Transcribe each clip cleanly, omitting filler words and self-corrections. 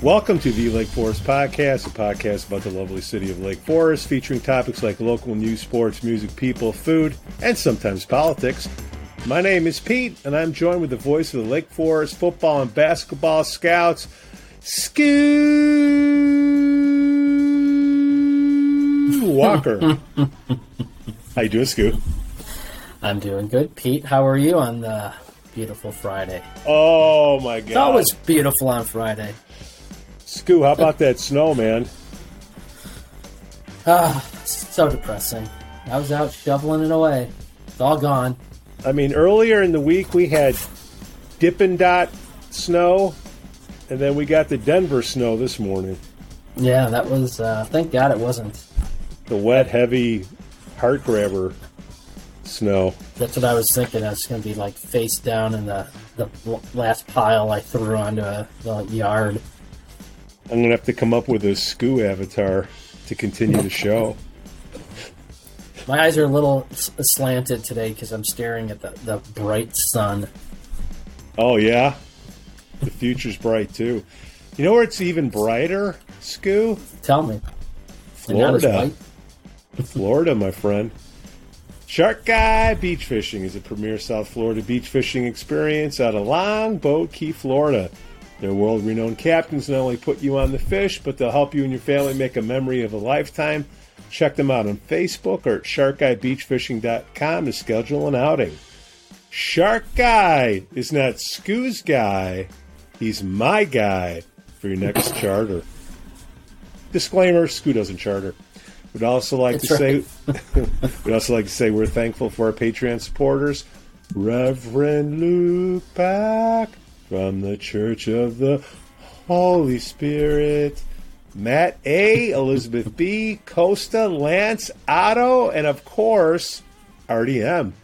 Welcome to the Lake Forest Podcast, a podcast about the lovely city of Lake Forest, featuring topics like local news, sports, music, people, food, and sometimes politics. My name is Pete, and I'm joined with the voice of the Lake Forest football and basketball scouts, Scoo Walker. How you doing, Scoo? I'm doing good. Pete, how are you on the beautiful Friday? Oh, my God. It's always beautiful on Friday. Scoo, how about that snow, man? So depressing. I was out shoveling it away. It's all gone. I mean, earlier in the week we had Dippin' Dot snow, and then we got the Denver snow this morning. Yeah, that was, thank God it wasn't. The wet, heavy, heart grabber snow. That's what I was thinking. I was going to be like face down in the last pile I threw onto the yard. I'm going to have to come up with a Scoo avatar to continue the show. My eyes are a little slanted today because I'm staring at the bright sun. Oh, yeah? The future's bright, too. You know where it's even brighter, Scoo? Tell me. Florida. Florida, my friend. Shark Guy Beach Fishing is a premier South Florida beach fishing experience out of Longboat Key, Florida. Their world-renowned captains not only put you on the fish, but they'll help you and your family make a memory of a lifetime. Check them out on Facebook or at sharkguybeachfishing.com to schedule an outing. Shark Guy is not Scoo's guy. He's my guy for your next charter. Disclaimer, Scoo doesn't charter. We'd also like to say we're thankful for our Patreon supporters. Reverend Luke Pack from the Church of the Holy Spirit, Matt A., Elizabeth B., Costa, Lance, Otto, and of course, RDM.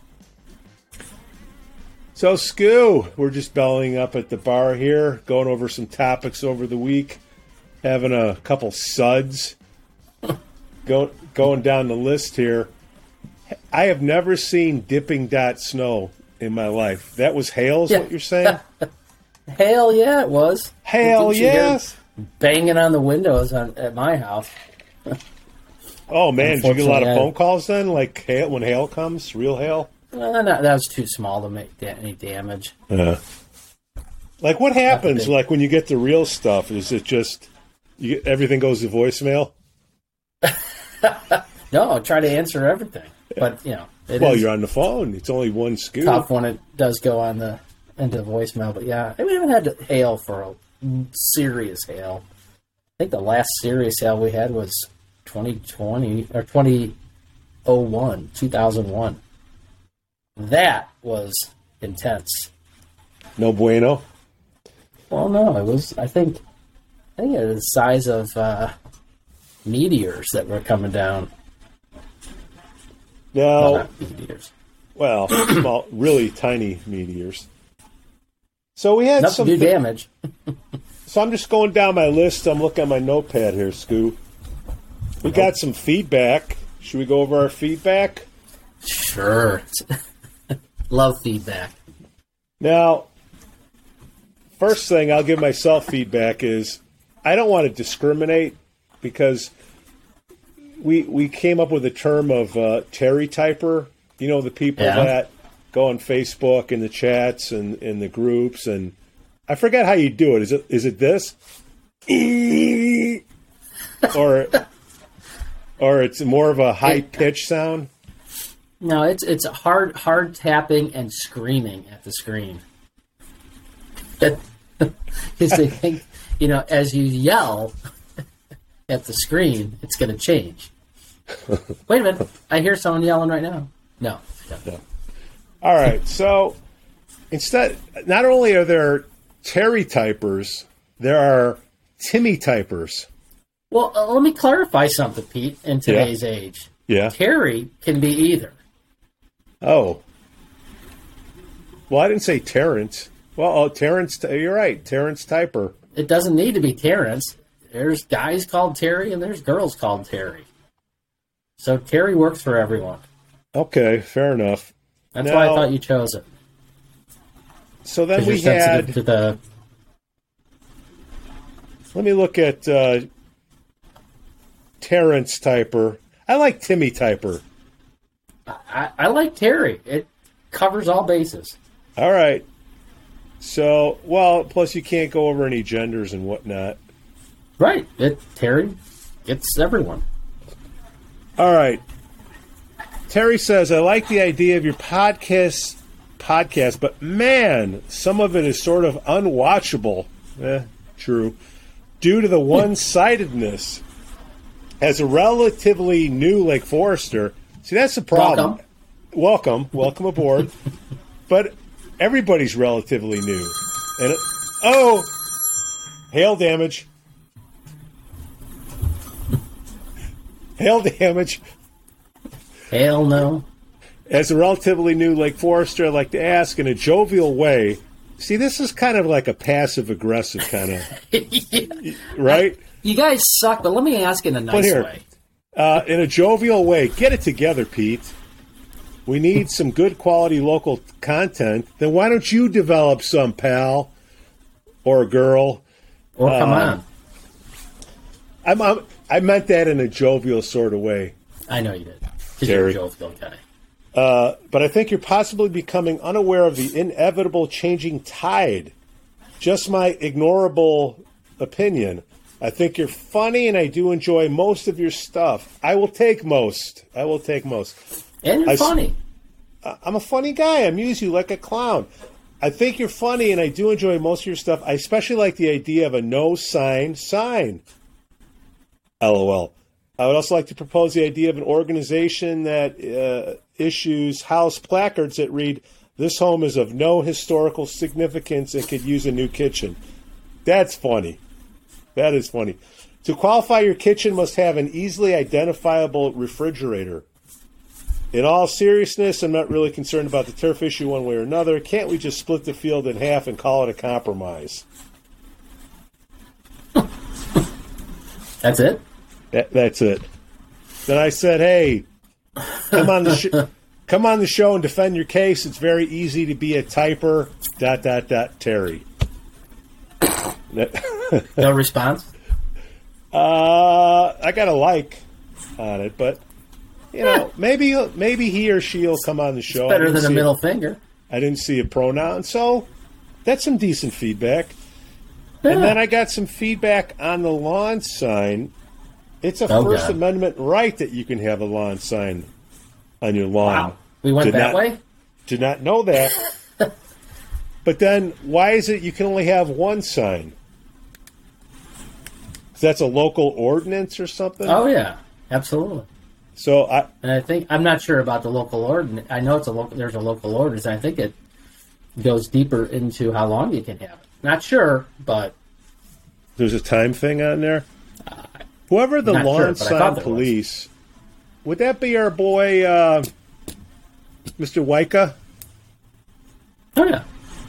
So, Scoo, we're just bellying up at the bar here, going over some topics over the week, having a couple suds. Going down the list here. I have never seen Dipping Dot snow in my life. That was hail, is what you're saying? Hell yeah, it was. Hell yes. Banging on the windows at my house. Oh, man. Did you get a lot of phone calls then? Like hail, when hail comes? Real hail? No, that was too small to make any damage. Like what happens like when you get the real stuff? Is it just everything goes to voicemail? No, I try to answer everything. But, you're on the phone. It's only one Scoo. Tough when it does go into the voicemail. But, yeah, we haven't had hail for a serious hail. I think the last serious hail we had was 2020 or 2001. That was intense. No bueno? Well, no, it was, I think it was the size of meteors that were coming down. No. Not meteors. Well, small, really tiny meteors. So we had enough some to do damage. So I'm just going down my list. I'm looking at my notepad here, Scoo. We got some feedback. Should we go over our feedback? Sure. Love feedback. Now, first thing I'll give myself feedback is I don't want to discriminate because we came up with a term of Terry typer. You know, the people that go on Facebook and the chats and in the groups, and I forget how you do it. Is it this? or it's more of a high pitch sound? No, it's hard tapping and screaming at the screen. Because they think, as you yell at the screen, it's going to change. Wait a minute, I hear someone yelling right now. No. All right, so instead, not only are there Terry typers, there are Timmy typers. Well, let me clarify something, Pete, in today's age. Yeah. Terry can be either. Oh. Well, I didn't say Terrence. Well, Terrence, you're right, Terrence typer. It doesn't need to be Terrence. There's guys called Terry and there's girls called Terry. So Terry works for everyone. Okay, fair enough. That's why I thought you chose it. So then we had... To the... Let me look at Terrence Typer. I like Timmy Typer. I like Terry. It covers all bases. All right. So, well, plus you can't go over any genders and whatnot. Right. Terry gets everyone. All right. Terry says, I like the idea of your podcast, but man, some of it is sort of unwatchable. True. Due to the one-sidedness. As a relatively new Lake Forester, see, that's the problem. Welcome aboard. But everybody's relatively new. And hail damage. Hail damage. Hail no. As a relatively new Lake Forester, I'd like to ask in a jovial way. See, this is kind of like a passive-aggressive kind of, yeah. Right? You guys suck, but let me ask in a nice way. In a jovial way, get it together, Pete. We need some good quality local content. Then why don't you develop some, pal or girl? Or come on. I meant that in a jovial sort of way. I know you did. Because you're a jovial guy. But I think you're possibly becoming unaware of the inevitable changing tide. Just my ignorable opinion. I think you're funny, and I do enjoy most of your stuff. I will take most. And you're funny. I'm a funny guy. I amuse you like a clown. I think you're funny, and I do enjoy most of your stuff. I especially like the idea of a no sign. LOL. I would also like to propose the idea of an organization that issues house placards that read, "This home is of no historical significance and could use a new kitchen." That's funny. That is funny. To qualify, your kitchen must have an easily identifiable refrigerator. In all seriousness, I'm not really concerned about the turf issue one way or another. Can't we just split the field in half and call it a compromise? That's it? That's it. Then I said, hey, come on the show and defend your case. It's very easy to be a typer, ... Terry. No response? I got a like on it, but maybe he or she'll come on the show. It's better than a middle finger. I didn't see a pronoun, so that's some decent feedback. Yeah. And then I got some feedback on the lawn sign. It's a First Amendment right that you can have a lawn sign on your lawn. Wow. We went that way? Did not know that. But then, why is it you can only have one sign? That's a local ordinance or something? Oh, yeah. Absolutely. So I'm not sure about the local ordinance. I know there's a local ordinance, and I think it goes deeper into how long you can have it. Not sure, but... There's a time thing on there? Whoever the lawn sign police, would that be our boy, Mr. Wyka? Oh, yeah.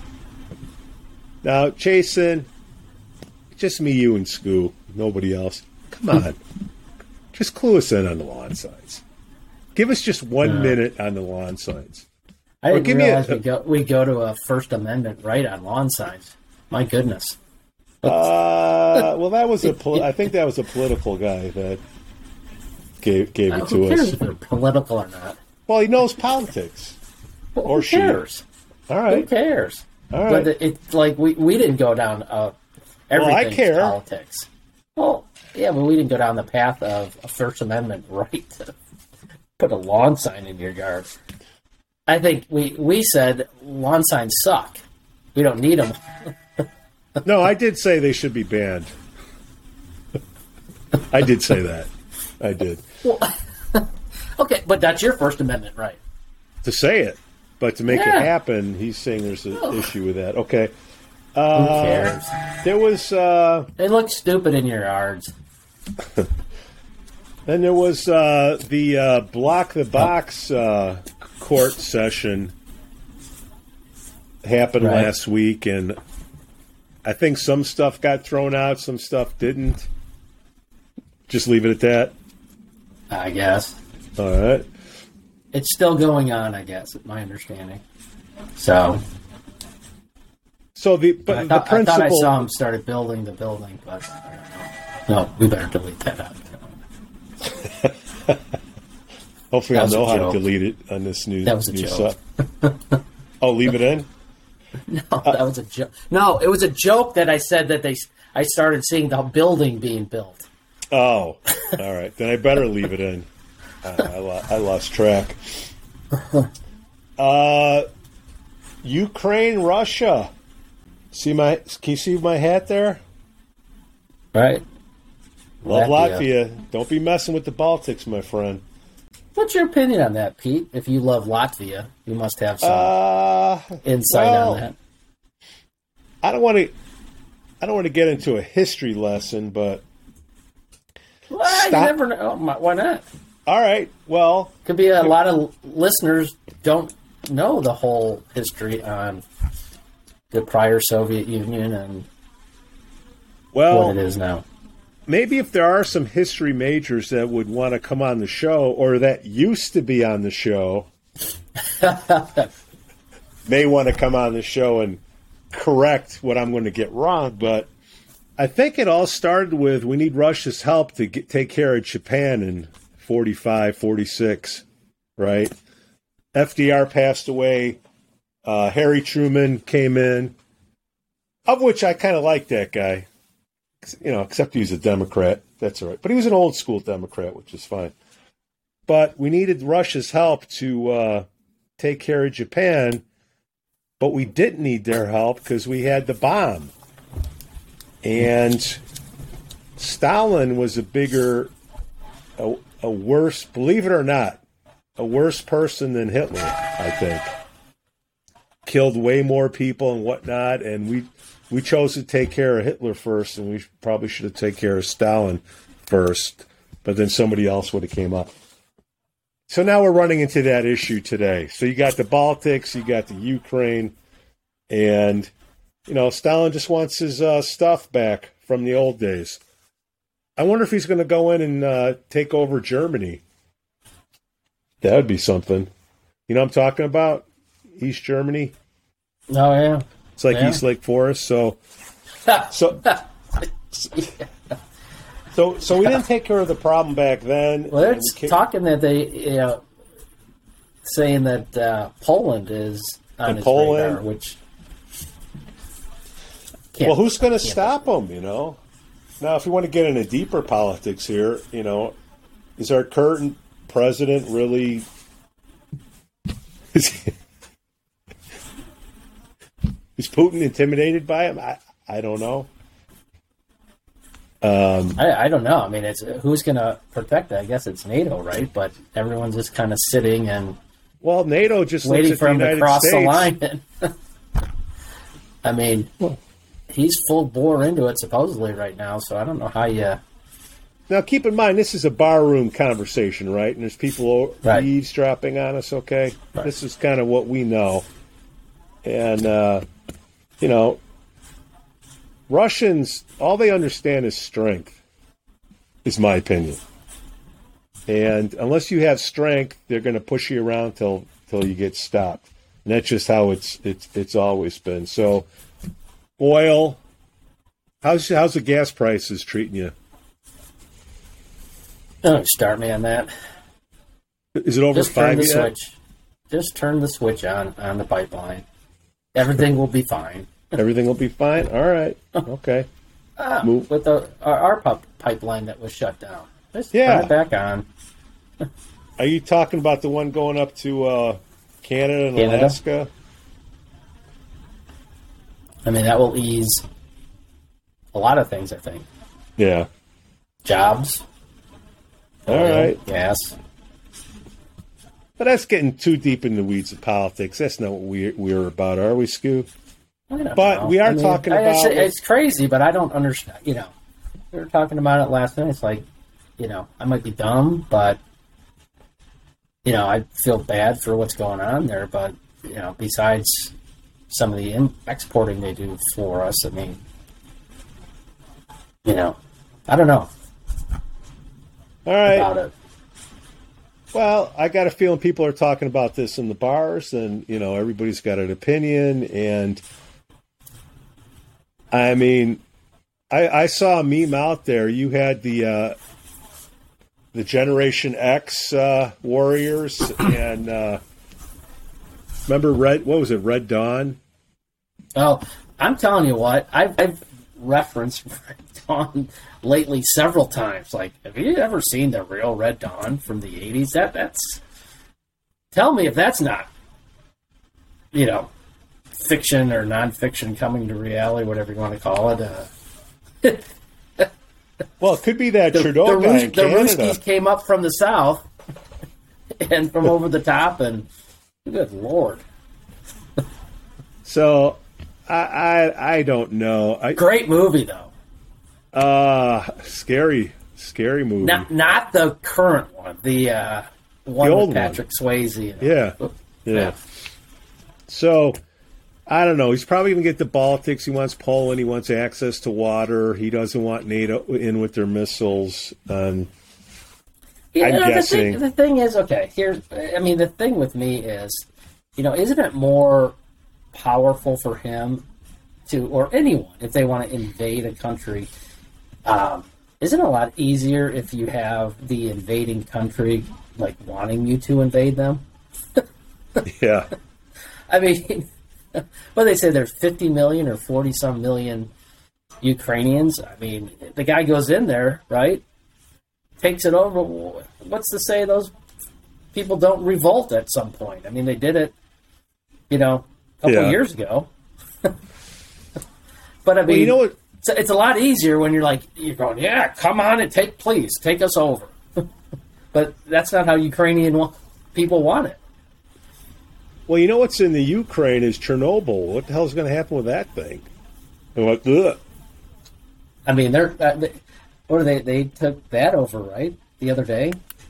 Now, Jason, just me, you, and Scoo. Nobody else. Come on. Just clue us in on the lawn signs. Give us just 1 minute on the lawn signs. I didn't realize we go to a First Amendment right on lawn signs. My goodness. Well, that was I think that was a political guy that gave it to us. Who cares if they're political or not? Well, he knows politics. Well, or who cares? All right. Who cares? All right. But it's like we didn't go down everything's politics. Well, yeah, but we didn't go down the path of a First Amendment right to put a lawn sign in your yard. I think we said lawn signs suck. We don't need them. No, I did say they should be banned. I did say that. I did. Well, okay, but that's your First Amendment right. To say it. But to make it happen, he's saying there's an issue with that. Okay. Who cares? There was... they look stupid in your yards. Then there was the Block the Box court session happened last week, and I think some stuff got thrown out, some stuff didn't. Just leave it at that? I guess. All right. It's still going on, I guess, my understanding. So So the I principle. thought I saw him started building the building, but I don't know. No, we better delete that out. Hopefully, I'll know how to delete it on this new. That was a joke. Oh, leave it in. No, that was a joke. No, it was a joke that I said that I started seeing the building being built. Oh, all right. Then I better leave it in. I lost track. Ukraine, Russia. Can you see my hat there? Right. Love Latvia. Don't be messing with the Baltics, my friend. What's your opinion on that, Pete? If you love Latvia, you must have some insight on that. I don't want to get into a history lesson, but you never know. Why not? All right. Well, could be a lot of listeners don't know the whole history on the prior Soviet Union and what it is now. Maybe if there are some history majors that would want to come on the show or that used to be on the show, may want to come on the show and correct what I'm going to get wrong. But I think it all started with we need Russia's help to take care of Japan in 45, 46, right? FDR passed away. Harry Truman came in, of which I kind of like that guy. Except he was a Democrat. That's all right. But he was an old school Democrat, which is fine. But we needed Russia's help to take care of Japan. But we didn't need their help because we had the bomb. And Stalin was a worse, believe it or not, a worse person than Hitler, I think. Killed way more people and whatnot. And we chose to take care of Hitler first, and we probably should have taken care of Stalin first, but then somebody else would have came up. So now we're running into that issue today. So you got the Baltics, you got the Ukraine, and, Stalin just wants his stuff back from the old days. I wonder if he's going to go in and take over Germany. That would be something. You know what I'm talking about? East Germany? Oh, yeah. It's like East Lake Forest, so we didn't take care of the problem back then. Well, they're talking that they, saying that Poland is on his radar, which. Well, who's going to stop them? Now, if you want to get into deeper politics here, is our current president really? Is Putin intimidated by him? I don't know. I don't know. I mean, it's who's going to protect it? I guess it's NATO, right? But everyone's just kind of sitting and NATO just waiting for him to cross the line. I mean, he's full bore into it supposedly right now. So I don't know how you. Now, keep in mind, this is a barroom conversation, right? And there's people eavesdropping on us. Okay, This is kind of what we know, and. Russians, all they understand is strength, is my opinion. And unless you have strength, they're going to push you around till you get stopped. And that's just how it's always been. So, oil, how's the gas prices treating you? Don't start me on that. Is it over Just 5 yet? Switch. Just turn the switch on the pipeline. Everything will be fine. Everything will be fine? All right. Okay. With our pipeline that was shut down. Just turn it back on. Are you talking about the one going up to Canada and Alaska? I mean, that will ease a lot of things, I think. Yeah. Jobs. All right. Gas. But that's getting too deep in the weeds of politics. That's not what we're about, are we, Scoop? But we are talking about... It's crazy, but I don't understand. We were talking about it last night. It's like, I might be dumb, but, I feel bad for what's going on there. But, besides some of the exporting they do for us, I mean, I don't know. All right. About it. Well, I got a feeling people are talking about this in the bars, and everybody's got an opinion, and I mean, I saw a meme out there. You had the Generation X warriors, and remember Red? What was it? Red Dawn. Oh, I'm telling you what, I've referenced Red Dawn lately several times. Like, have you ever seen the real Red Dawn from the 80s? That's tell me if that's not, fiction or nonfiction coming to reality, whatever you want to call it. Well, it could be that Trudeau guy in Canada. The Ruskies came up from the south and from over the top, and good Lord. So, I don't know. Great movie, though. Scary movie. Not the current one. The one old with Patrick Swayze. Yeah. So, I don't know. He's probably going to get the Baltics. He wants Poland. He wants access to water. He doesn't want NATO in with their missiles. I'm guessing. The thing is, okay, the thing with me is, isn't it more powerful for him to, or anyone, if they want to invade a country, isn't it a lot easier if you have the invading country, like, wanting you to invade them? Yeah. I mean, what do they say, there's 50 million or 40-some million Ukrainians? I mean, the guy goes in there, right, takes it over. What's to say those people don't revolt at some point? I mean, they did it, a couple of years ago. But, I mean, you know what? It's a lot easier when you're going, yeah, come on and please, take us over. But that's not how Ukrainian people want it. Well, you know what's in the Ukraine is Chernobyl. What the hell's going to happen with that thing? And what? Ugh. I mean, they took that over, right, the other day?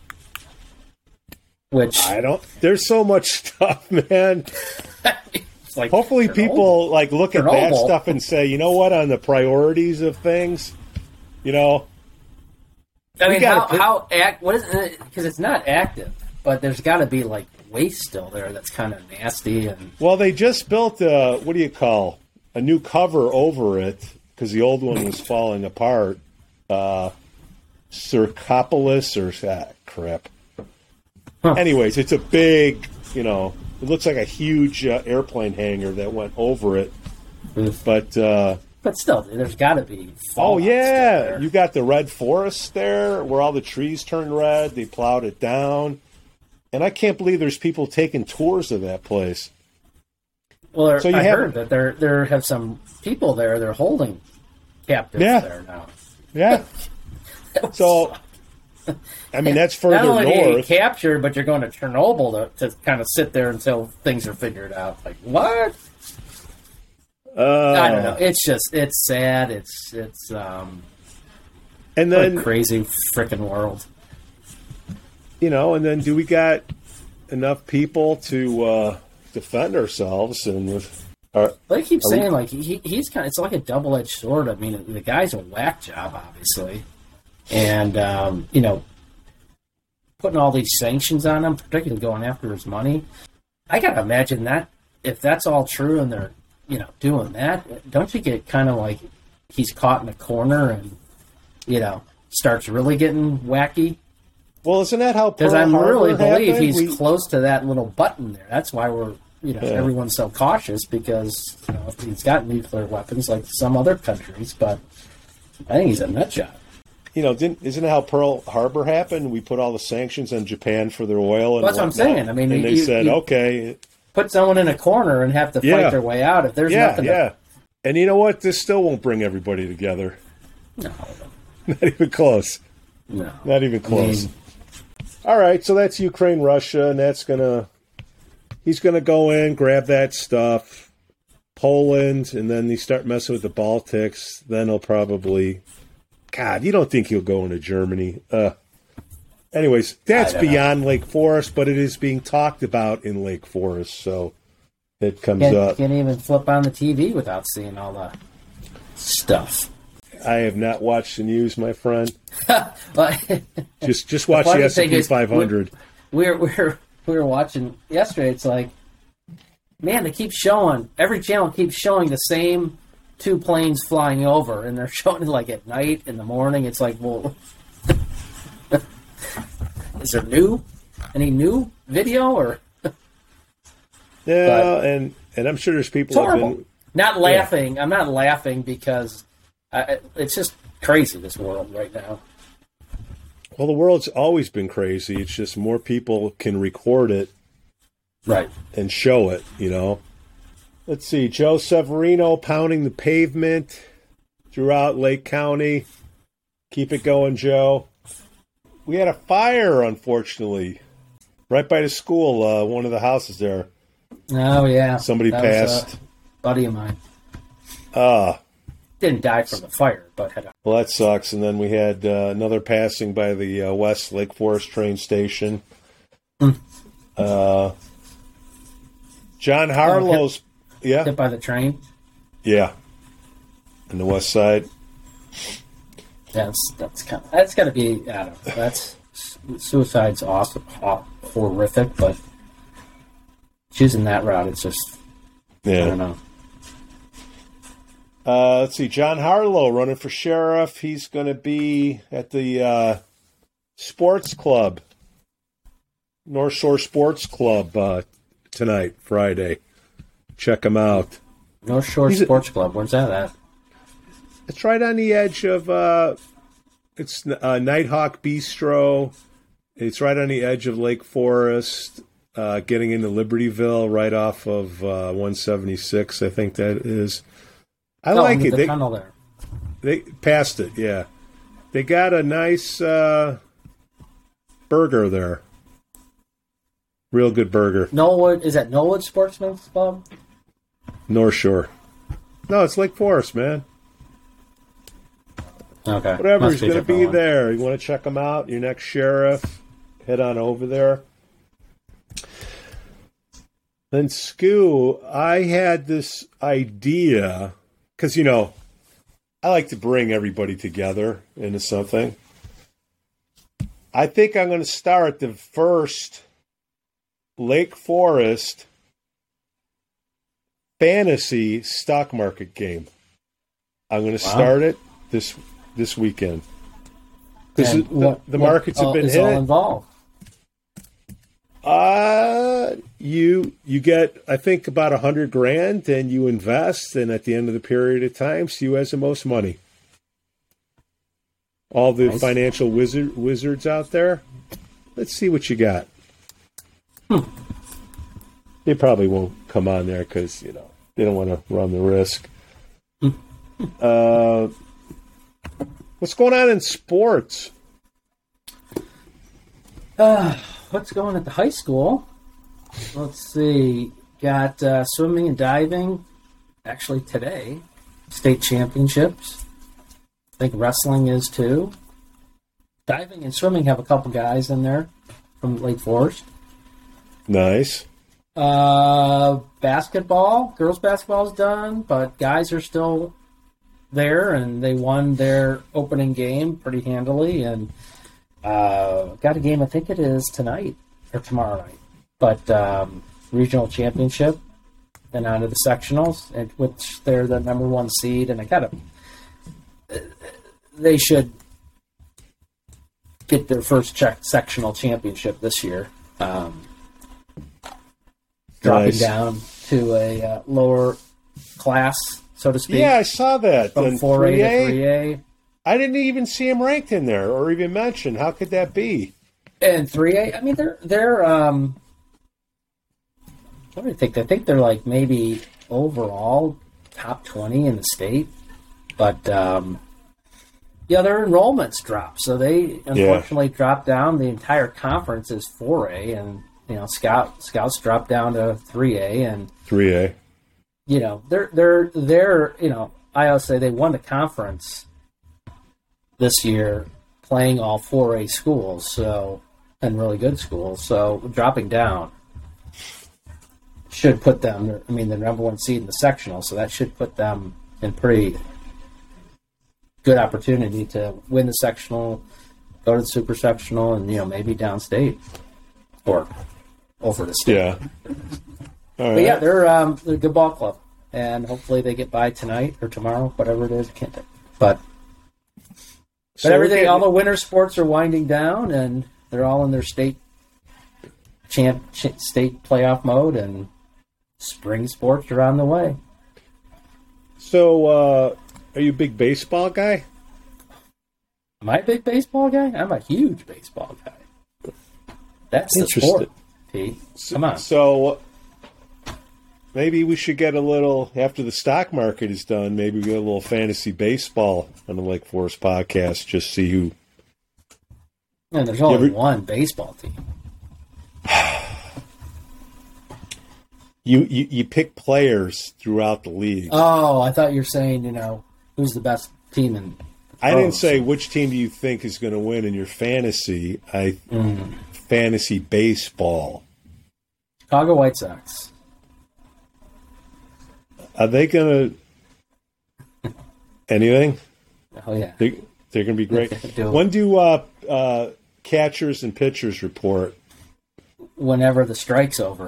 Which there's so much stuff, man. Like hopefully Chernobyl. People look at that stuff and say, you know what, on the priorities of things, I mean, what is it? Because it's not active, but there's got to be waste still there that's kind of nasty. And well, they just built a new cover over it because the old one was falling apart. Circopolis or crap. Huh. Anyways, it's a big, it looks like a huge airplane hangar that went over it. But still, there's got to be. Oh yeah, you got the red forest there where all the trees turned red. They plowed it down, and I can't believe there's people taking tours of that place. Well, I heard that there have some people there. They're holding captives there now. Yeah. So, I mean, that's further not only north. Do you get captured, but you're going to Chernobyl to kind of sit there until things are figured out. Like, what? I don't know. It's sad. It's and then a crazy freaking world. And then do we got enough people to defend ourselves? And they keep saying he's kind of, it's like a double-edged sword. I mean, the guy's a whack job, obviously, and putting all these sanctions on him, particularly going after his money. I gotta imagine that if that's all true and they're doing that, don't you get kind of like he's caught in a corner and starts really getting wacky? Well, isn't that how Pearl Because I really Harbor believe happened? he's close to that little button there. That's why we're everyone's so cautious, because he's got nuclear weapons like some other countries, but I think he's a nut job. Isn't it how Pearl Harbor happened? We put all the sanctions on Japan for their oil. And that's what I'm saying. I mean, and they said, okay, put someone in a corner and have to fight their way out. If there's nothing, and you know what? This still won't bring everybody together. No, not even close. No, not even close. All right, so that's Ukraine, Russia, and he's gonna go in, grab that stuff, Poland, and then they start messing with the Baltics. Then he'll probably, God, you don't think he'll go into Germany? Anyways, that's beyond Lake Forest, but it is being talked about in Lake Forest, so it comes up. Can't even flip on the TV without seeing all the stuff. I have not watched the news, my friend. But just watch the S&P 500. We were watching yesterday. It's like, man, they keep showing, every channel keeps showing the same two planes flying over, and they're showing it like at night, in the morning. It's like, well, is there any new video or? Yeah, and I'm sure there's people. It's horrible. Not laughing. Yeah. I'm not laughing because it's just crazy, this world right now. Well, the world's always been crazy. It's just more people can record it, right, and show it. Let's see. Joe Severino pounding the pavement throughout Lake County. Keep it going, Joe. We had a fire, unfortunately, right by the school. One of the houses there. Oh yeah, somebody passed. Was a buddy of mine. Didn't die from the fire, but had a... Well, that sucks. And then we had another passing by the West Lake Forest train station. John Harlow's hit by the train. Yeah, on the west side. That's got to be. I don't know. That's suicide's awesome, horrific, but choosing that route, it's just. Yeah. I don't know. Let's see. John Harlow running for sheriff. He's going to be at the sports club, North Shore Sports Club, tonight, Friday. Check him out. North Shore Sports Club. Where's that at? It's right on the edge of. It's Nighthawk Bistro. It's right on the edge of Lake Forest, getting into Libertyville, right off of 176. I think that is. I like it. The tunnel there. They passed it. Yeah, they got a nice burger there. Real good burger. Knollwood, is that Knollwood Sportsman's Club? North Shore. No, it's Lake Forest, man. Okay. Whatever, he's going to be there. You want to check him out? Your next sheriff, head on over there. Then, Scoo, I had this idea, because, I like to bring everybody together into something. I think I'm going to start the first Lake Forest fantasy stock market game. I'm going to start it this weekend. Because the markets have been hit. All involved? You get, I think, about $100,000, and you invest, and at the end of the period of time, see who has the most money. All the financial wizards out there. Let's see what you got. They probably won't come on there because, they don't want to run the risk. What's going on in sports? What's going at the high school? Let's see. Got swimming and diving, actually today. State championships. I think wrestling is too. Diving and swimming have a couple guys in there from Lake Forest. Nice. Basketball. Girls basketball is done, but guys are still there, and they won their opening game pretty handily, and got a game, I think it is tonight or tomorrow night, but regional championship, then on to the sectionals, which they're the number one seed, and they should get their first sectional championship this year. Dropping down to a lower class, so to speak. Yeah, I saw that. From 4A to 3A. I didn't even see him ranked in there or even mentioned. How could that be? And 3A, I mean, they're what do you think? I think they're like maybe overall top 20 in the state. But, their enrollments dropped. So they unfortunately dropped down. The entire conference is 4A, and Scouts dropped down to 3A, and 3A. They're I always say they won the conference this year, playing all 4A schools, and really good schools. So dropping down should put them. I mean, the number one seed in the sectional, so that should put them in pretty good opportunity to win the sectional, go to the super sectional, and maybe downstate or over the state. Yeah. All right. But they're a good ball club, and hopefully they get by tonight or tomorrow, whatever it is. But everything, all the winter sports are winding down, and they're all in their state playoff mode, and spring sports are on the way. So, are you a big baseball guy? Am I a big baseball guy? I'm a huge baseball guy. That's the sport, Pete. Come on. So, maybe we should get a little, after the stock market is done, maybe we get a little fantasy baseball on the Lake Forest podcast, just see who. And there's only one baseball team. You pick players throughout the league. Oh, I thought you were saying, who's the best team in. I didn't say which team do you think is going to win in your fantasy. Fantasy baseball. Chicago White Sox. Are they going to anything? Oh yeah, they're going to be great. When do catchers and pitchers report? Whenever the strike's over.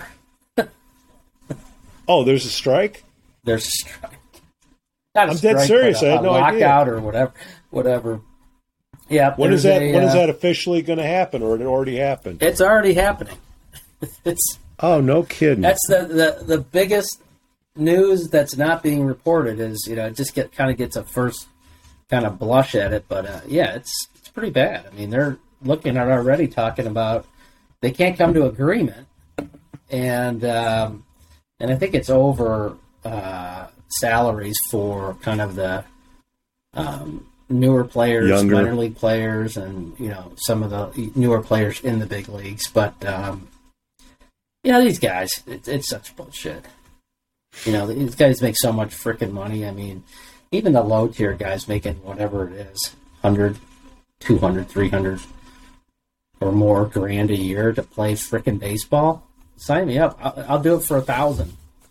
Oh, there's a strike? There's a strike. Not a I'm strike, dead serious. I had no idea. Lockout or whatever. Yeah. When is that? When is that officially going to happen, or it already happened? It's already happening. Oh, no kidding. That's the biggest news that's not being reported. Is it just gets a first kind of blush at it, but it's pretty bad. I mean, they're looking at already talking about they can't come to agreement, and I think it's over salaries for kind of the newer players, younger minor league players, and some of the newer players in the big leagues. But these guys, it's such bullshit. These guys make so much freaking money. I mean, even the low tier guys making whatever it is, 100, 200, 300 or more grand a year to play freaking baseball. Sign me up. I'll do it for 1,000.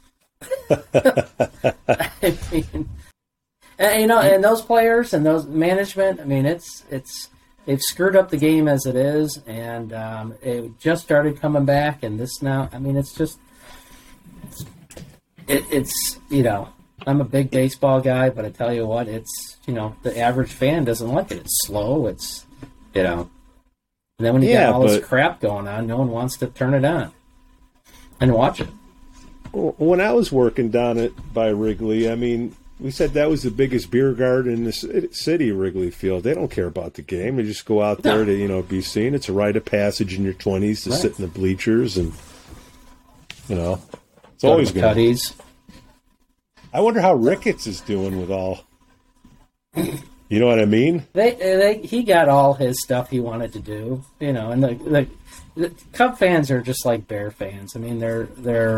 I mean, and those players and those management. I mean, they've screwed up the game as it is, and it just started coming back. And this now, I mean, it's just it's I'm a big baseball guy, but I tell you what, it's the average fan doesn't like it. It's slow. It's and then when you got all this crap going on, no one wants to turn it on and watch it. When I was working down by Wrigley, I mean, we said that was the biggest beer garden in the city, Wrigley Field. They don't care about the game. They just go out there to, be seen. It's a rite of passage in your 20s to sit in the bleachers and, it's always good. Cuddies. I wonder how Ricketts is doing with all, you know what I mean? He got all his stuff he wanted to do, and the Cub fans are just like Bear fans. I mean, they're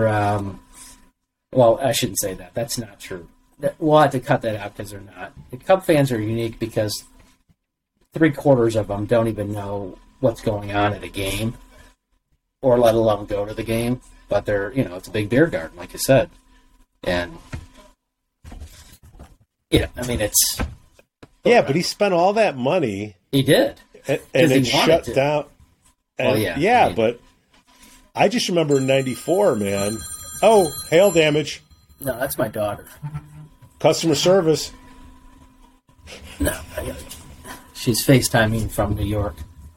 well, I shouldn't say that. That's not true. We'll have to cut that out because they're not. The Cub fans are unique because 3/4 of them don't even know what's going on at a game, or let alone go to the game. But they're, it's a big beer garden, like you said, and I mean, it's but he spent all that money. He did, and it shut down. And, but I just remember in '94, man. Oh, hail damage. No, that's my daughter. Customer service. No, she's FaceTiming from New York.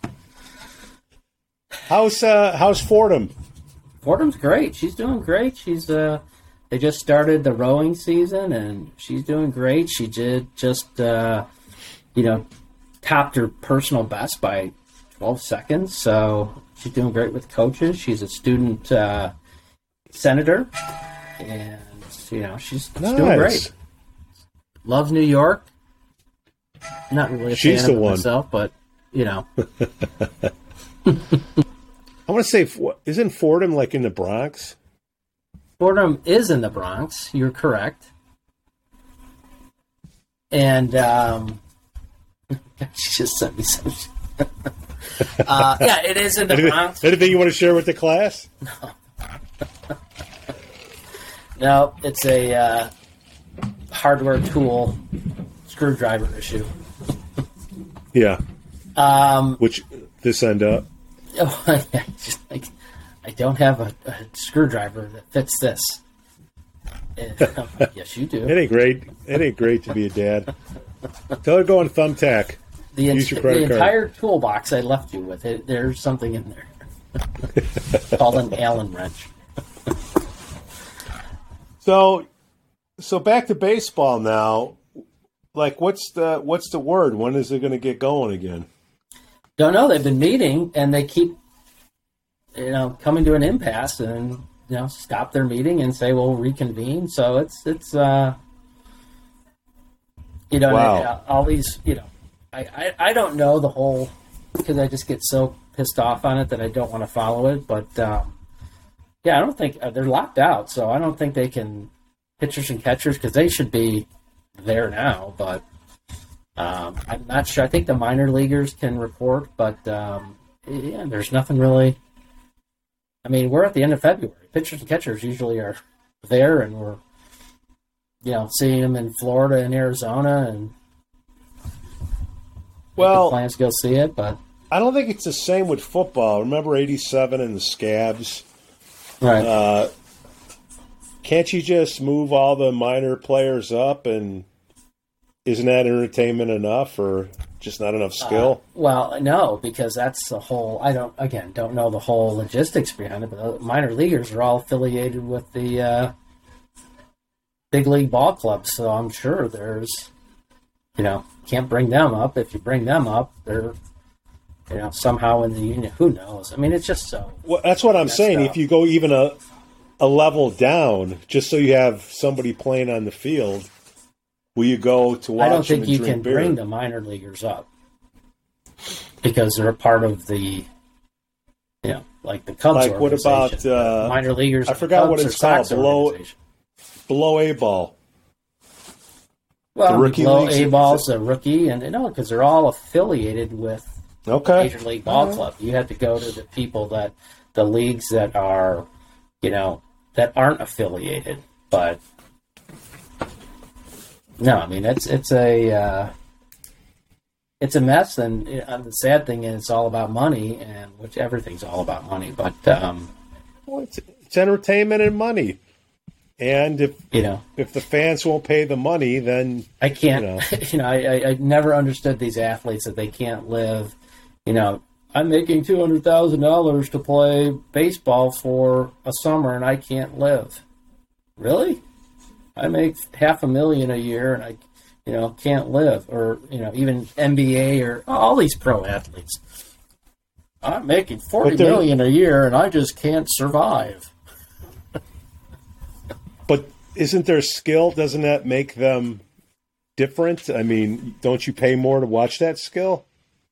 How's Fordham? Fordham's great. She's doing great. She's they just started the rowing season, and she's doing great. She did just topped her personal best by 12 seconds. So she's doing great with coaches. She's a student senator, and she's doing great. Loves New York. Not really a she's fan the of one myself, but I want to say, isn't Fordham like in the Bronx? Fordham is in the Bronx. You're correct. And she just sent me some. It is in the Bronx. Anything you want to share with the class? No, it's a hardware tool screwdriver issue. Yeah. Which this end up? Oh, yeah, just like I don't have a screwdriver that fits this. And I'm like, yes, you do. It ain't great. It ain't great to be a dad. Tell her to go on Thumbtack. Use your credit card. Entire toolbox I left you with, there's something in there. Called an Allen wrench. So back to baseball now. Like, what's the word? When is it going to get going again? Don't know. They've been meeting, and they keep, coming to an impasse, and stop their meeting and say we'll reconvene. So it's Wow. all these I don't know the whole, because I just get so pissed off on it that I don't want to follow it. But I don't think they're locked out, so I don't think they can, pitchers and catchers, because they should be there now. But I'm not sure. I think the minor leaguers can report, but there's nothing really. I mean, we're at the end of February. Pitchers and catchers usually are there, and we're seeing them in Florida and Arizona, and plans to go see it. But I don't think it's the same with football. Remember '87 and the scabs, right? Can't you just move all the minor players up, and isn't that entertainment enough, or just not enough skill? Well, no, because that's the whole. I don't know the whole logistics behind it, but the minor leaguers are all affiliated with the big league ball clubs, so I'm sure there's, can't bring them up. If you bring them up, they're, somehow in the union. Who knows? I mean, it's just so. Well, that's what I'm saying. If you go even a level down, just so you have somebody playing on the field, will you go to watch? I don't think them you drink can beer? bring the minor leaguers up because they're a part of the, like the Cubs. Like what about minor leaguers? I forgot what it's called. Below A ball. Well, below leagues, A ball's a rookie, and because they're all affiliated with Major League Ball Club. You have to go to the people the leagues that are, that aren't affiliated. But no, I mean it's a mess, and the sad thing is it's all about money, and which everything's all about money. But it's entertainment and money. And if the fans won't pay the money, then I can't. I never understood these athletes that they can't live. I'm making $200,000 to play baseball for a summer, and I can't live. Really? I make $500,000 a year, and I, can't live. Or even NBA or all these pro athletes. I'm making $40 million a year, and I just can't survive. But isn't there skill? Doesn't that make them different? I mean, don't you pay more to watch that skill?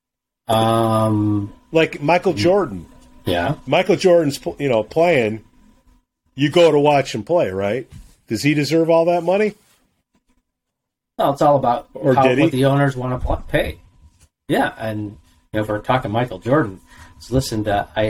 Like Michael Jordan. Yeah. Michael Jordan's, playing. You go to watch him play, right? Does he deserve all that money? Well, it's all about what the owners want to pay. Yeah, and if we're talking Michael Jordan, so listen,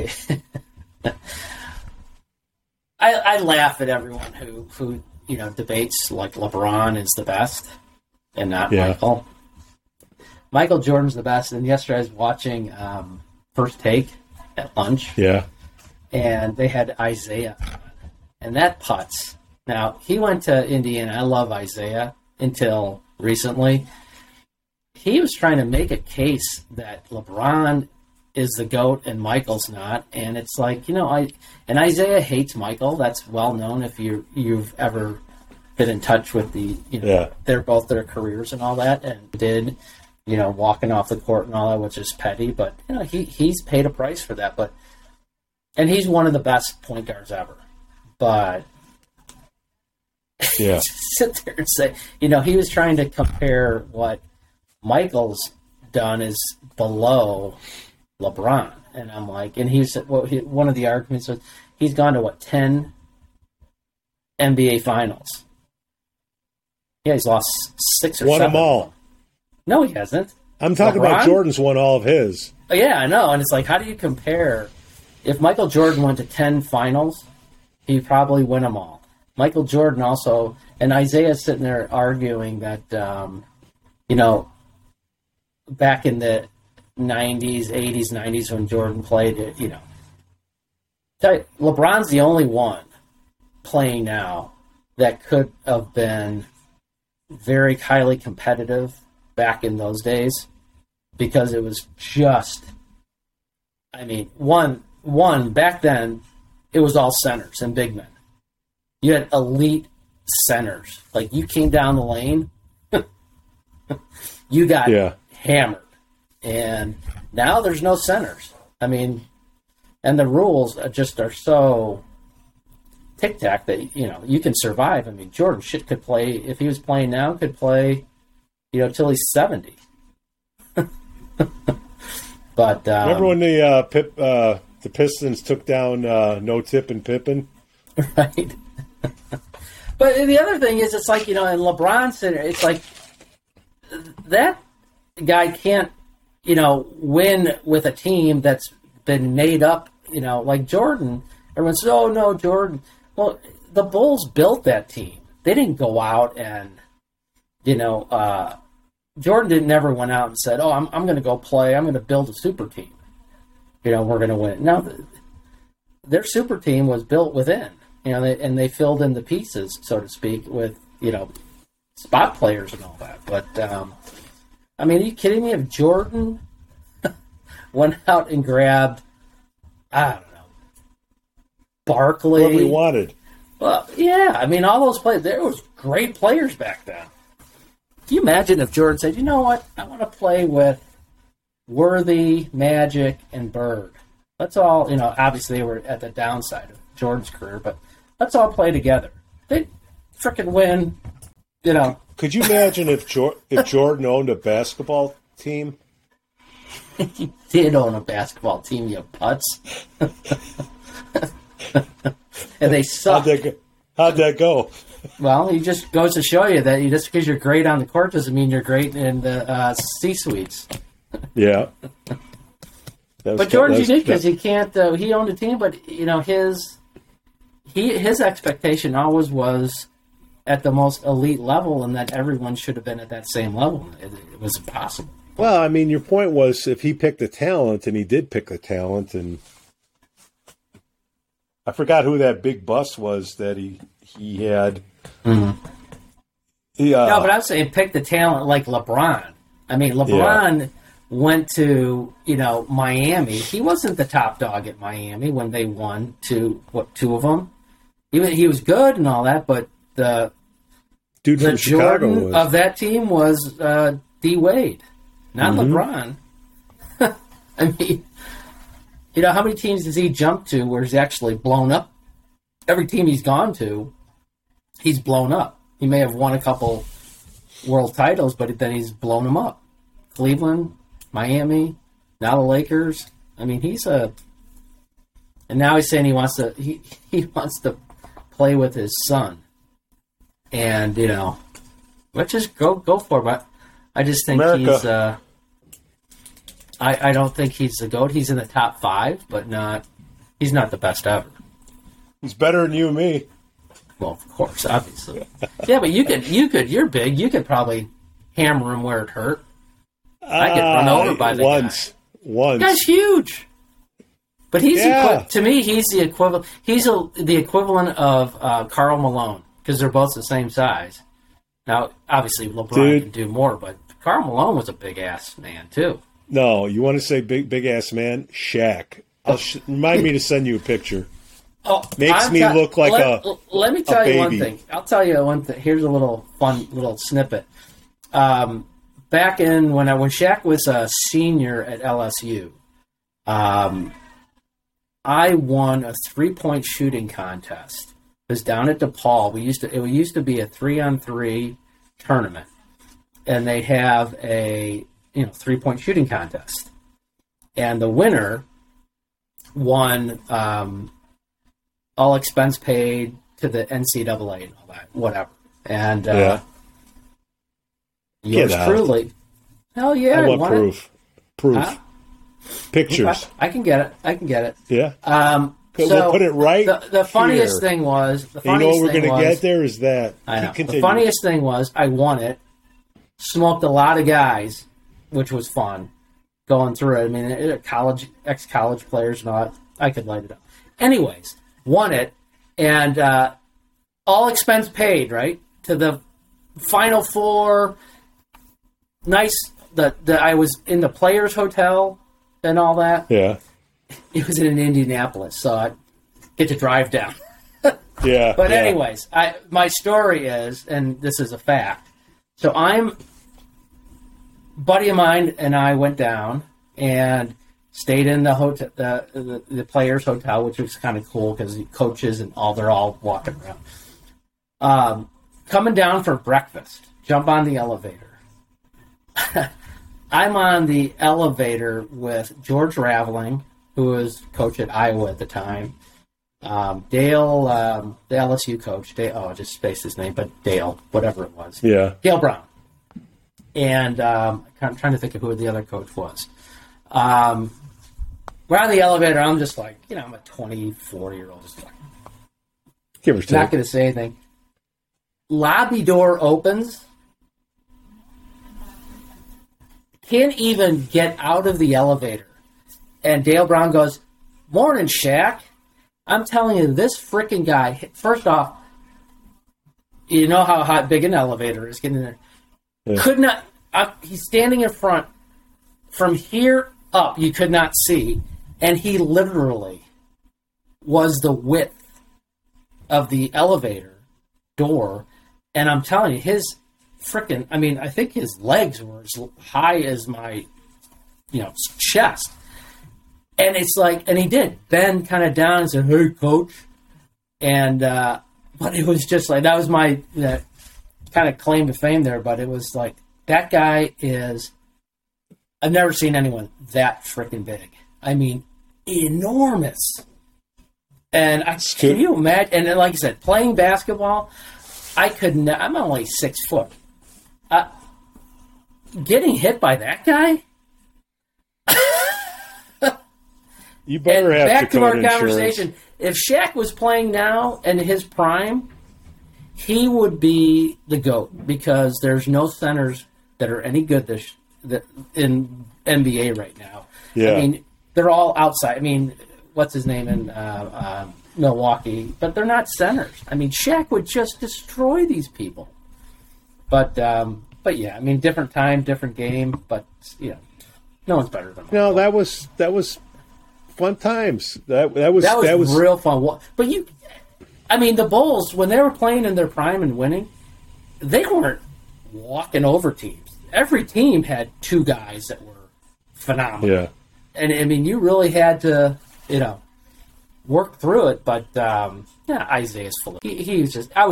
I laugh at everyone who debates like LeBron is the best and not Michael. Michael Jordan's the best. And yesterday I was watching First Take at lunch. Yeah. And they had Isaiah on. And that putts. Now, he went to Indiana. I love Isaiah until recently. He was trying to make a case that LeBron is the GOAT and Michael's not. And it's like, and Isaiah hates Michael. That's well known if you've ever been in touch with they're both their careers and all that, and did, walking off the court and all that, which is petty. But, he's paid a price for that. And he's one of the best point guards ever. But sit there and say, he was trying to compare what Michael's done is below LeBron. And I'm like, and one of the arguments was he's gone to 10 NBA finals. Yeah, he's lost 6 or 7. Won them all. No, he hasn't. I'm talking about Jordan's won all of his. Yeah, I know. And it's like, how do you compare? If Michael Jordan went to 10 finals, he'd probably win them all. Michael Jordan also, and Isaiah's sitting there arguing that, back in the 90s, 80s, 90s when Jordan played, LeBron's the only one playing now that could have been very highly competitive back in those days, because it was just, I mean, one back then, it was all centers and big men. You had elite centers. Like, you came down the lane, you got hammered. And now there's no centers. I mean, and the rules are so tic-tac that, you can survive. I mean, Jordan could play, if he was playing now, could play, till he's 70. But remember when the Pistons took down No Tip and Pippen? Right. But the other thing is, it's like, in LeBron Center, it's like that guy can't, win with a team that's been made up, like Jordan. Everyone says, oh, no, Jordan. Well, the Bulls built that team. They didn't go out and, Jordan never went out and said, oh, I'm going to go play. I'm going to build a super team. We're going to win. No, their super team was built within, and they filled in the pieces, so to speak, with, spot players and all that. But, I mean, are you kidding me? If Jordan went out and grabbed, I don't know, Barkley. Whoever he wanted. Well, yeah. I mean, all those players, there was great players back then. Can you imagine if Jordan said, you know what, I want to play with Worthy, Magic, and Bird. Let's all, obviously they were at the downside of Jordan's career, but let's all play together. They'd freaking win, Could you imagine if Jordan owned a basketball team? He did own a basketball team, you putz. And they sucked. How'd that go? Well, he just goes to show you that just because you're great on the court doesn't mean you're great in the C-suites. Yeah. But Jordan's unique because he can't. He owned a team, but his expectation always was at the most elite level, and that everyone should have been at that same level. It was impossible. Well, I mean, your point was if he picked the talent, and he did pick the talent, and I forgot who that big bust was that he had. Mm-hmm. No, but I was saying pick the talent like LeBron. I mean, LeBron went to, Miami. He wasn't the top dog at Miami when they won two of them. He was good and all that, but the Jordan Chicago of that team was D. Wade, not LeBron. I mean, how many teams does he jump to where he's actually blown up? Every team he's gone to, he's blown up. He may have won a couple world titles, but then he's blown them up. Cleveland, Miami, now the Lakers. I mean, and now he's saying he wants to play with his son. And, let's just go for it. But I just think America. I don't think he's the GOAT. He's in the top 5, but he's not the best ever. He's better than you and me. Well, of course, obviously. Yeah, but you're big. You could probably hammer him where it hurt. I get run over by the guy. Once. That's huge. But he's to me, he's the equivalent. He's the equivalent of Karl Malone because they're both the same size. Now, obviously, LeBron can do more, but Karl Malone was a big ass man too. No, you want to say big ass man? Shaq. Remind me to send you a picture. Oh, makes me look like Let me tell you one thing. I'll tell you one thing. Here's a little fun little snippet. Back in when Shaq was a senior at LSU, I won a 3-point shooting contest. It was down at DePaul. It used to be a 3-on-3 tournament, and they have a 3-point shooting contest, and the winner won all expense paid to the NCAA and all that, whatever. And yours truly. Hell yeah! I want proof. Huh? Pictures. I can get it. Yeah. We'll put it right. The funniest thing was. You know what we're going to get there is that. I know. The funniest thing was I won it. Smoked a lot of guys, which was fun. Going through it. I mean, ex-college players and all that. I could light it up. Anyways, won it, and all expense paid, right? To the Final Four. Nice. I was in the Players Hotel and all that. Yeah. It was in Indianapolis, so I get to drive down. Yeah. But anyways, my story is, and this is a fact. So buddy of mine and I went down and stayed in the hotel, the Players Hotel, which was kind of cool because the coaches and they're all walking around. Coming down for breakfast, jump on the elevator. I'm on the elevator with George Raveling, who was coach at Iowa at the time. Dale, the LSU coach, I just spaced his name, but Dale, whatever it was. Yeah. Dale Brown. And I'm trying to think of who the other coach was. We're on the elevator. I'm just like, I'm a 24-year-old. Just like, give or take. Not going to say anything. Lobby door opens. Can't even get out of the elevator. And Dale Brown goes, "Morning, Shaq." I'm telling you, this freaking guy, first off, you know how big an elevator is getting in there. Yeah. Could not, he's standing in front. From here up, you could not see. And he literally was the width of the elevator door. And I'm telling you, his freaking, I think his legs were as high as my, chest. And it's like, and he did bend kind of down and said, "Hey, coach." And, but it was just like, that was my kind of claim to fame there. But it was like, that guy I've never seen anyone that freaking big. Enormous. And can you imagine? And then, like I said, playing basketball, I'm only 6 foot. Getting hit by that guy? You better have back to our insurance. Conversation. If Shaq was playing now in his prime, he would be the GOAT because there's no centers that are any good in NBA right now. Yeah. They're all outside. What's his name in Milwaukee? But they're not centers. Shaq would just destroy these people. But yeah, different time, different game. But no one's better than him. No, that was fun times. That was real fun. But the Bulls, when they were playing in their prime and winning, they weren't walking over teams. Every team had two guys that were phenomenal. Yeah. And you really had to, work through it. But Isaiah's full of. He was just.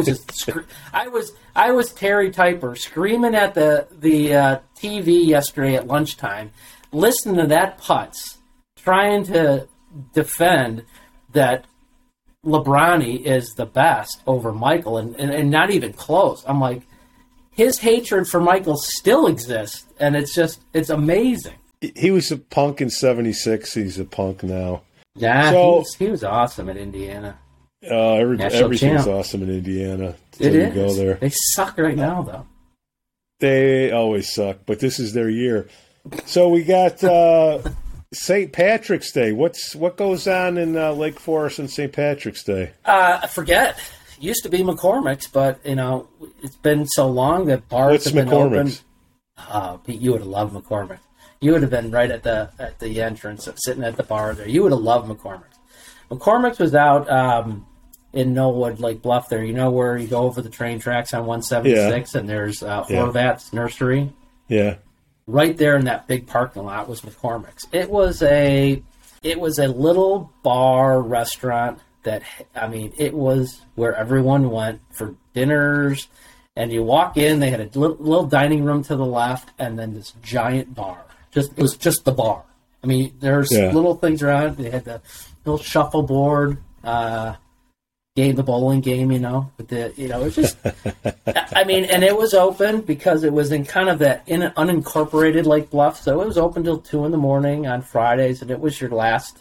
I was Terry Typer screaming at the TV yesterday at lunchtime, listening to that putz, trying to defend that LeBron is the best over Michael, and not even close. I'm like, his hatred for Michael still exists, and it's amazing. He was a punk in '76. He's a punk now. Yeah, he was awesome at Indiana. Everything's awesome in Indiana. It is. Go there. They suck right now, though. They always suck, but this is their year. So we got St. Patrick's Day. What goes on in Lake Forest on St. Patrick's Day? I forget. It used to be McCormick's, but it's been so long that bars have been open. Pete, you would have loved McCormick's. You would have been right at the entrance, sitting at the bar there. You would have loved McCormick's. McCormick's was out in Knollwood, Lake Bluff there. You know where you go over the train tracks on 176, and there's Horvat's Nursery? Yeah. Right there in that big parking lot was McCormick's. It was a little bar restaurant that, it was where everyone went for dinners. And you walk in, they had a little dining room to the left, and then this giant bar. It was just the bar. There's little things around. They had the little shuffleboard game, the bowling game, But it was just, and it was open because it was in kind of that unincorporated Lake Bluff, so it was open till 2 a.m. on Fridays, and it was your last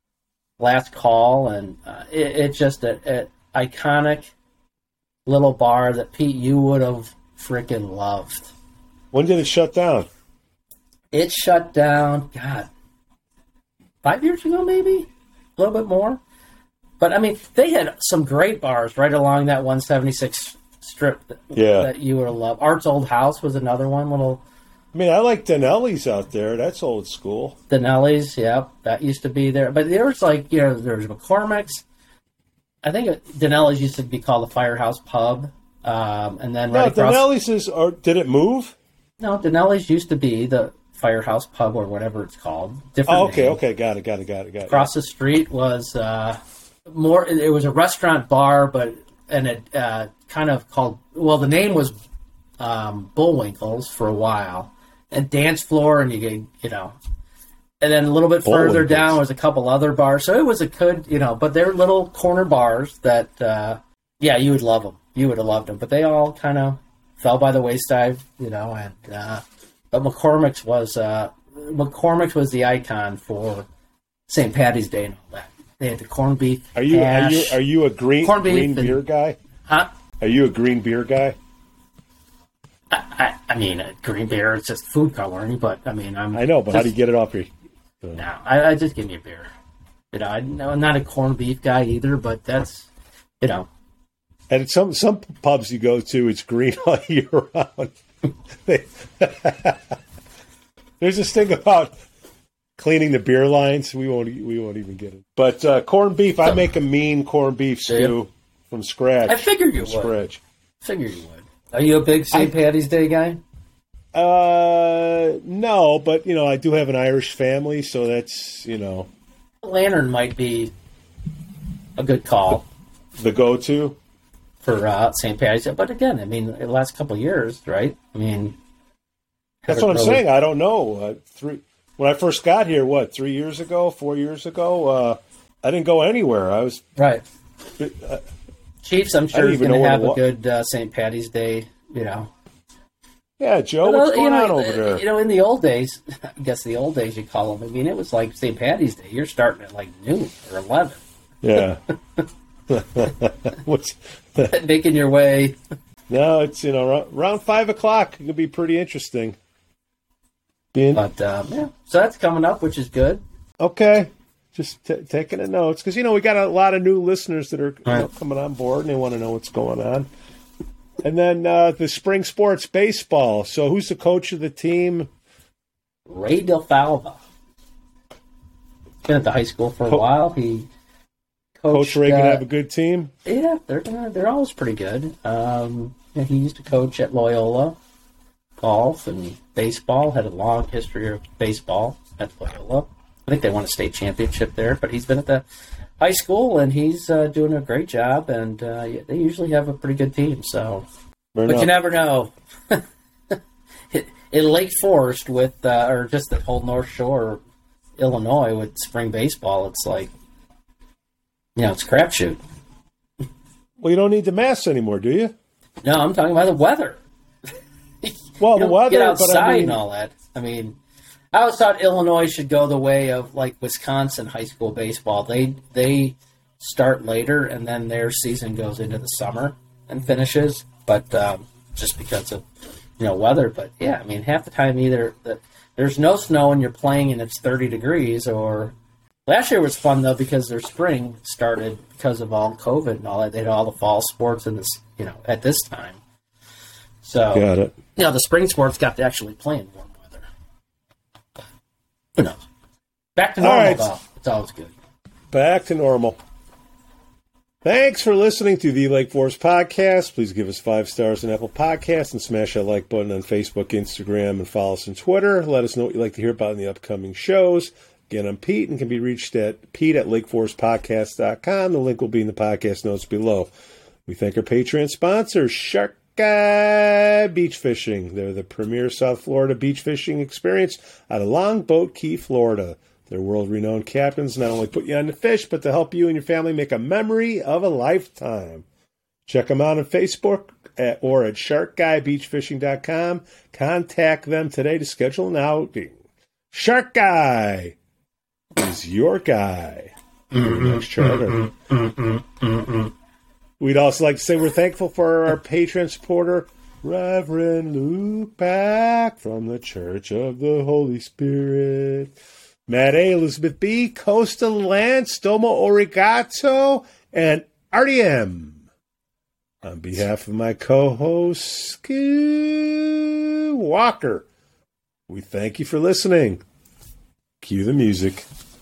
call, and it's just an iconic little bar that, Pete, you would have freaking loved. When did it shut down? It shut down, 5 years ago, maybe? A little bit more. But I mean, they had some great bars right along that 176 strip that you would love. Art's Old House was another one. I mean, I like Denelli's out there. That's old school. Denelli's, yeah, that used to be there. But there was there was McCormick's. I think Denelli's used to be called the Firehouse Pub. And then Denelli's did it move? No, Denelli's used to be the Firehouse Pub or whatever it's called. Different name. Okay, got it. Across the street was more. It was a restaurant bar, and it kind of called. Well, the name was Bullwinkle's for a while, and dance floor, and and then a little bit further down was a couple other bars. So it was a good, but they're little corner bars that, you would love them. You would have loved them, but they all kind of fell by the wayside, and but McCormick's was the icon for St. Patty's Day and all that. They had the corned beef. Are you a green beer guy? Huh? Are you a green beer guy? I mean, green beer is just food coloring, but I mean, I know, but how do you get it off your? No, I just give me a beer. I'm not a corned beef guy either, but that's And at some pubs you go to, it's green all year round. There's this thing about cleaning the beer lines. We won't even get it. But corned beef, I make a mean corned beef stew from scratch. I figured you would. Are you a big St. Patty's Day guy? No, but I do have an Irish family, so that's Lantern might be a good call. The go-to for St. Patty's Day, but again, I mean, the last couple of years, right? I mean, that's what I'm saying. I don't know. When I first got here, 4 years ago, I didn't go anywhere. I was right. Chiefs, I'm sure, is going to have a good St. Patty's Day. Yeah, Joe, what's going on over there? In the old days, I guess the old days you call them. I mean, it was like St. Patty's Day. You're starting at like noon or 11. Yeah. What's making your way? No, it's around 5 o'clock. It could be pretty interesting. So that's coming up, which is good. Okay, just taking the notes because we got a lot of new listeners that are coming on board and they want to know what's going on. And then the spring sports baseball. So who's the coach of the team? Ray DeFalva. Been at the high school for a while. He coached, Coach Ray can have a good team. Yeah, they're always pretty good. He used to coach at Loyola, golf and baseball. Had a long history of baseball at Loyola. I think they won a state championship there. But he's been at the high school and he's doing a great job. And they usually have a pretty good team. So, you never know. In Lake Forest or just the whole North Shore, Illinois, with spring baseball, it's like, it's a crapshoot. Well, you don't need the masks anymore, do you? No, I'm talking about the weather. Well, the weather, get outside and all that. I mean, I always thought Illinois should go the way of like Wisconsin high school baseball. They start later, and then their season goes into the summer and finishes. But just because of weather. But yeah, I mean, half the time there's no snow and you're playing and it's 30 degrees. Or last year was fun though because their spring started because of all COVID and all that. They had all the fall sports in this at this time. So got it. The spring sports got to actually play in warm weather. Who knows? Back to normal, though. It's always good. Back to normal. Thanks for listening to the Lake Forest Podcast. Please give us 5 stars on Apple Podcasts and smash that like button on Facebook, Instagram, and follow us on Twitter. Let us know what you'd like to hear about in the upcoming shows. Again, I'm Pete and can be reached at pete@lakeforestpodcast.com. The link will be in the podcast notes below. We thank our Patreon sponsor, Shark Guy Beach Fishing. They're the premier South Florida beach fishing experience out of Longboat Key, Florida. Their world-renowned captains not only put you on the fish, but to help you and your family make a memory of a lifetime. Check them out on Facebook or at sharkguybeachfishing.com. Contact them today to schedule an outing. Shark Guy is your guy for your next charter. We'd also like to say we're thankful for our Patreon supporter, Reverend Luke Pack from the Church of the Holy Spirit. Matt A., Elizabeth B., Costa Lance, Domo Origato, and RDM. On behalf of my co-host, Ski Walker, we thank you for listening. Cue the music.